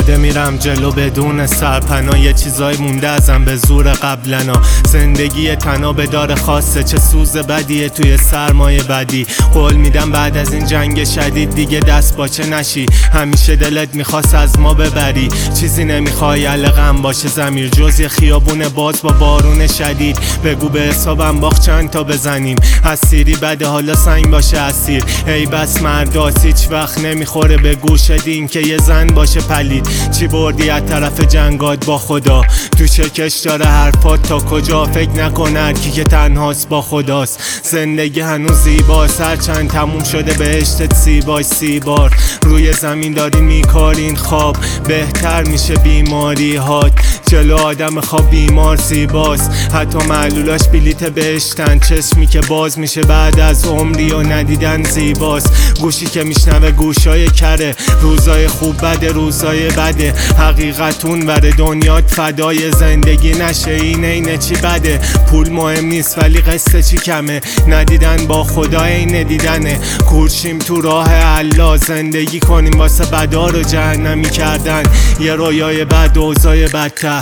پیاده میرم جلو بدون سرپناه، یه چیزای مونده ازم به زور قبلنا. زندگی تنها به دار خاصه، چه سوز بدیه توی سرمایه بدی. قول میدم بعد از این جنگ شدید دیگه دست باچه نشی. همیشه دلت میخواست از ما ببری، چیزی نمیخوای غم باشه زمیر جز یه خیابون باز با بارون شدید. بگو به حسابم باخت چند تا بزنیم، اسیری بده حالا سنگ باشه اسیر. ای بس مرداست هیچ وقت نمیخوره به گوش دین که یه زن باشه پلید. چی بردی از طرف جنگات با خدا؟ تو چکش داره حرفات تا کجا؟ فکر نکن هر کی که تنهاست با خداست. زندگی هنوز زیباست هرچند تموم شده بهشتت سی بار. روی زمین داری میکارین خواب، بهتر میشه بیماری هات. جلو آدم خواب بیمار زیباست، حتی معلولاش بلیت بهشتن. چشمی که باز میشه بعد از عمری و ندیدن زیباست. گوشی که میشنوه گوشای کره، روزای خوب بده روزای بده. حقیقتون بره دنیات فدای زندگی نشه اینه چی بده. پول مهم نیست ولی قصه چی کمه، ندیدن با خدا اینه دیدنه. کورشیم تو راه الله، زندگی کنیم واسه بدار و جهنمی کردن. یه رویای بد و اوضاع بدتر.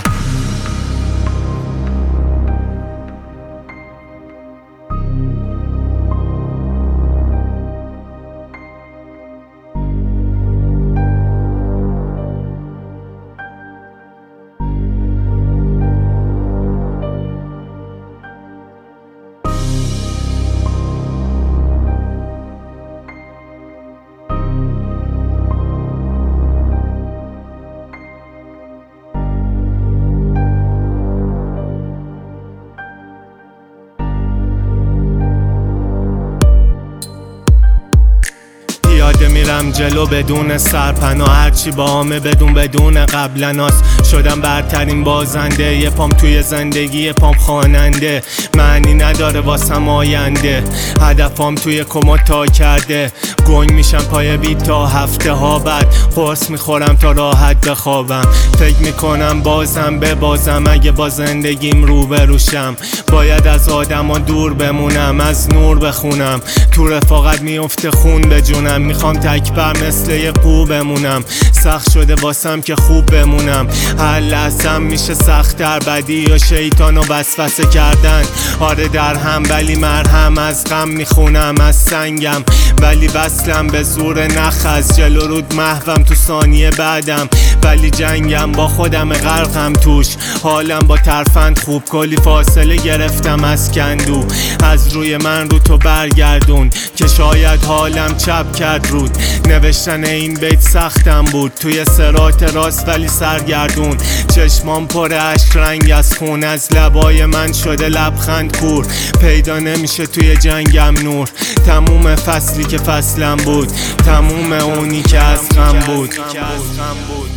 پیاده میرم جلو بدون سرپناه، هرچی باهامه بدون قبلناست. شدم برترین بازنده، یه پام توی زندگی یه پام خواننده. معنی نداره واسم آینده، هدفام توی کمد تا کرده. گنگ میشم پای بیت تا هفته ها بعد، قرص میخورم تا راحت بخوابم. فکر میکنم بازم ببازم اگه با زندگیم روبروشم. باید از آدما دور بمونم، از نور بخونم. تو رفاقت میفته خون به جونم، میخوام تکبر مثل یه قو بمونم. سخت شده باسم که خوب بمونم، هر لحظم میشه سخت‌تر. بدی و شیطان و وسوسه کردن آره در هم، ولی مرهم. از غم میخونم از سنگم، ولی وصلم به زور نخ. از جلو رود محوم تو ثانیه بعدم، ولی جنگم با خودم غرقم توش. حالم با ترفند خوب، کلی فاصله گرفتم از کندو. از روی من رو تو برگردون که شاید حالم چپ کرد رود. نوشتن این بیت سختم بود، توی صراط راست ولی سرگردون. چشمام پر اشک رنگ از خون، از لبای من شده لبخند کور. پیدا نمیشه توی جنگم نور، تموم فصلی که فصلم بود، تموم اونی که از غم بود.